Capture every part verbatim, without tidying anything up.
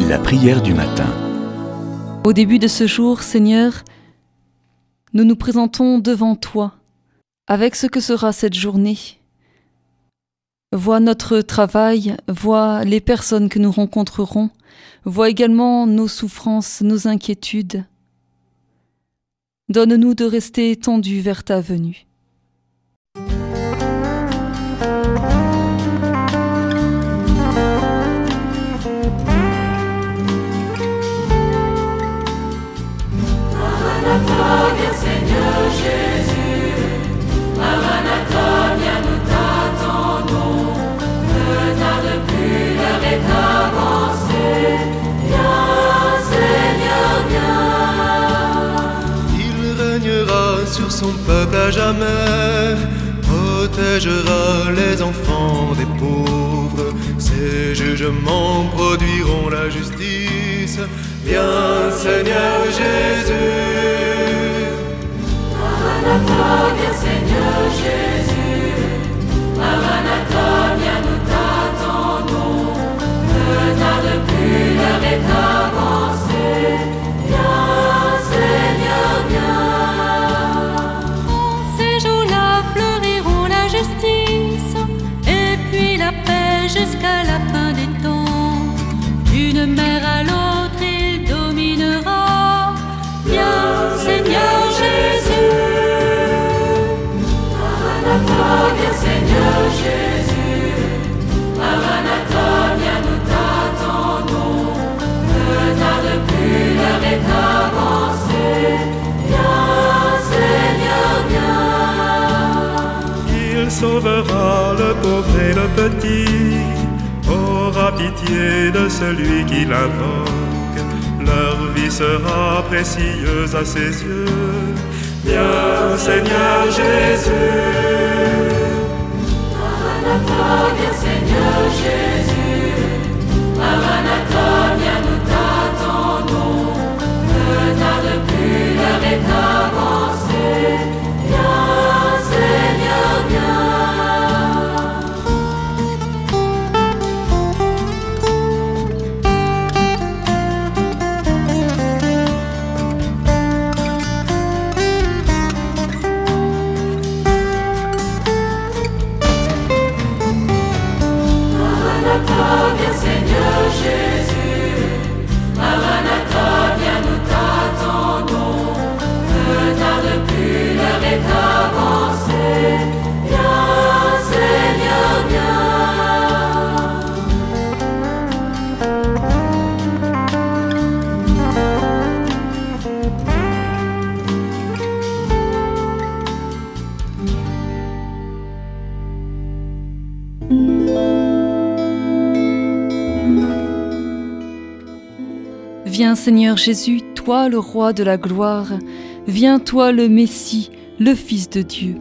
La prière du matin. Au début de ce jour, Seigneur, nous nous présentons devant toi, avec ce que sera cette journée. Vois notre travail, vois les personnes que nous rencontrerons, vois également nos souffrances, nos inquiétudes. Donne-nous de rester tendus vers ta venue. Maranatha, viens Seigneur Jésus, Maranatha, viens nous t'attendons, ne tarde plus, l'heure est avancée, viens Seigneur, viens. Il régnera sur son peuple à jamais, protégera les enfants des pauvres, ses jugements produiront la justice. Viens Seigneur Jésus. Maranatha, viens Seigneur Jésus, Maranatha, viens nous t'attendons, ne tarde plus, l'heure est avancée, viens Seigneur, viens. En ces jours-là fleuriront la justice et puis la paix jusqu'à la fin des temps. D'une mer à l'autre il dominera, viens Seigneur Jésus. Maranatha, viens Seigneur Jésus, Maranatha, viens nous t'attendons, ne tarde plus, l'heure est avancée, viens Seigneur, viens. Il sauvera le pauvre et le petit, aura pitié de celui qui l'invoque, leur vie sera précieuse à ses yeux. Viens Seigneur Jésus. Maranatha, viens Seigneur Jésus, Maranatha, viens nous t'attendons, ne tarde plus, l'heure est avancée, viens Seigneur, viens. Maranatha, viens Seigneur Jésus, Maranatha, viens nous t'attendons, ne tarde plus, l'heure est avancée, viens Seigneur, viens. Viens Seigneur Jésus, toi le roi de la gloire, viens toi le Messie, le Fils de Dieu.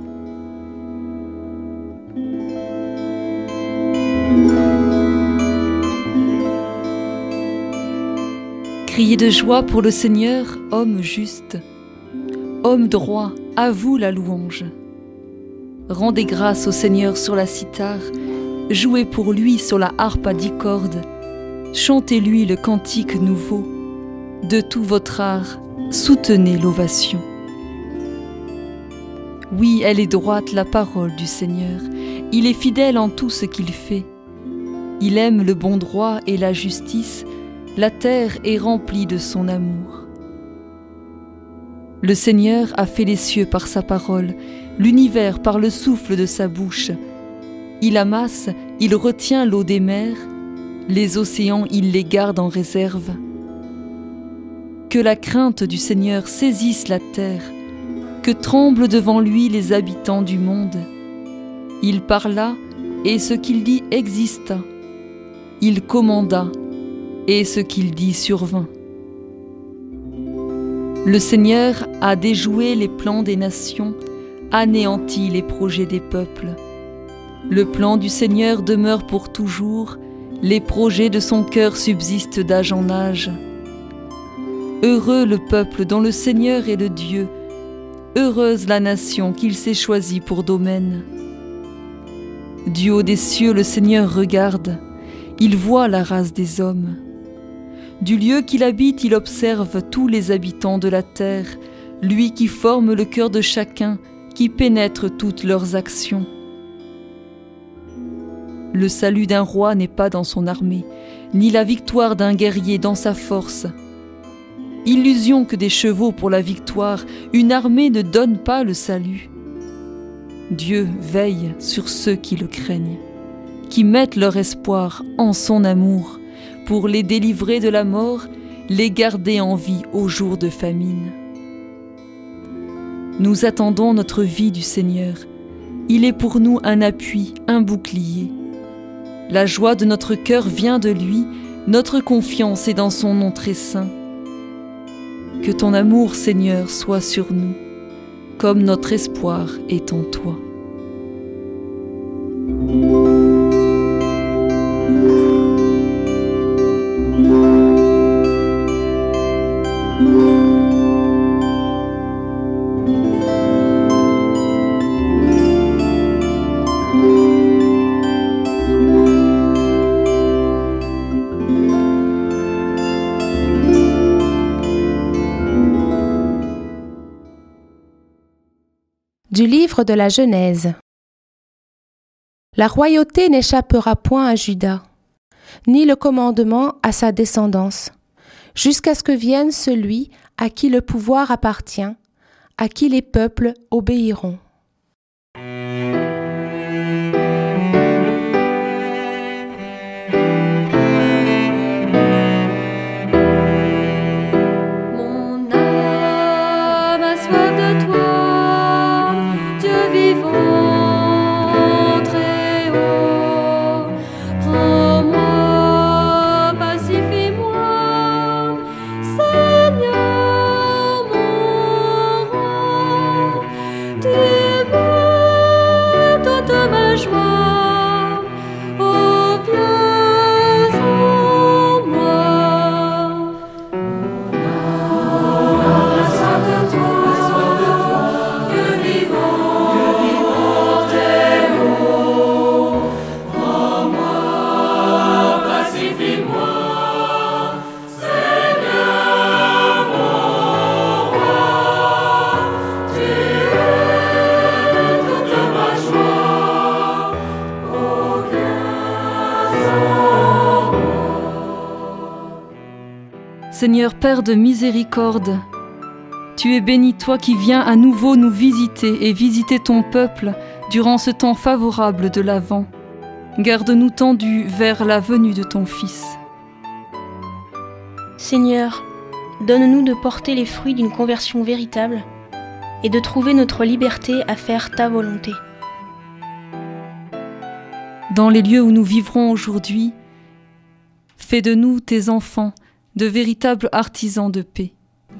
Criez de joie pour le Seigneur, homme juste. Homme droit, à vous la louange. Rendez grâce au Seigneur sur la cithare, jouez pour lui sur la harpe à dix cordes, chantez-lui le cantique nouveau. De tout votre art, soutenez l'ovation. Oui, elle est droite, la parole du Seigneur. Il est fidèle en tout ce qu'il fait. Il aime le bon droit et la justice. La terre est remplie de son amour. Le Seigneur a fait les cieux par sa parole, l'univers par le souffle de sa bouche. Il amasse, il retient l'eau des mers, les océans, il les garde en réserve. Que la crainte du Seigneur saisisse la terre, que tremblent devant lui les habitants du monde. Il parla, et ce qu'il dit exista. Il commanda, et ce qu'il dit survint. Le Seigneur a déjoué les plans des nations, anéanti les projets des peuples. Le plan du Seigneur demeure pour toujours, les projets de son cœur subsistent d'âge en âge. Heureux le peuple dont le Seigneur est le Dieu, heureuse la nation qu'il s'est choisie pour domaine. Du haut des cieux, le Seigneur regarde, il voit la race des hommes. Du lieu qu'il habite, il observe tous les habitants de la terre, lui qui forme le cœur de chacun, qui pénètre toutes leurs actions. Le salut d'un roi n'est pas dans son armée, ni la victoire d'un guerrier dans sa force. Illusion que des chevaux pour la victoire, une armée ne donne pas le salut. Dieu veille sur ceux qui le craignent, qui mettent leur espoir en son amour, pour les délivrer de la mort, les garder en vie au jour de famine. Nous attendons notre vie du Seigneur. Il est pour nous un appui, un bouclier. La joie de notre cœur vient de lui, notre confiance est dans son nom très saint. Que ton amour, Seigneur, soit sur nous, comme notre espoir est en toi. Du livre de la Genèse. La royauté n'échappera point à Juda, ni le commandement à sa descendance, jusqu'à ce que vienne celui à qui le pouvoir appartient, à qui les peuples obéiront. Seigneur Père de miséricorde, tu es béni, toi qui viens à nouveau nous visiter et visiter ton peuple durant ce temps favorable de l'Avent. Garde-nous tendus vers la venue de ton Fils. Seigneur, donne-nous de porter les fruits d'une conversion véritable et de trouver notre liberté à faire ta volonté. Dans les lieux où nous vivrons aujourd'hui, fais de nous, tes enfants, de véritables artisans de paix.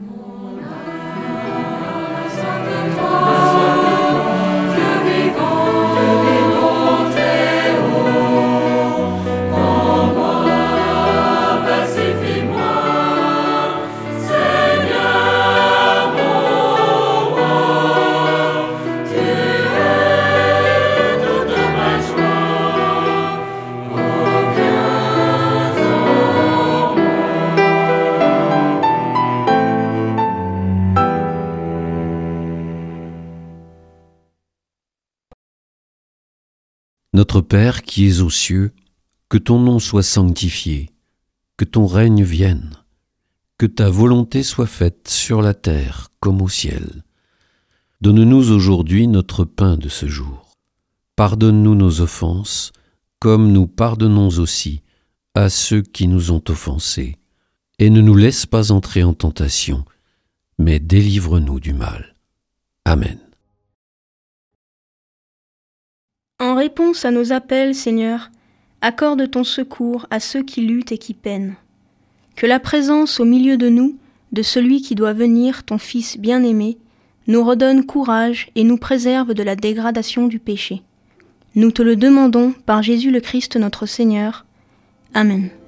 Notre Père qui es aux cieux, que ton nom soit sanctifié, que ton règne vienne, que ta volonté soit faite sur la terre comme au ciel. Donne-nous aujourd'hui notre pain de ce jour. Pardonne-nous nos offenses, comme nous pardonnons aussi à ceux qui nous ont offensés. Et ne nous laisse pas entrer en tentation, mais délivre-nous du mal. Amen. En réponse à nos appels, Seigneur, accorde ton secours à ceux qui luttent et qui peinent. Que la présence au milieu de nous de celui qui doit venir, ton Fils bien-aimé, nous redonne courage et nous préserve de la dégradation du péché. Nous te le demandons par Jésus le Christ notre Seigneur. Amen.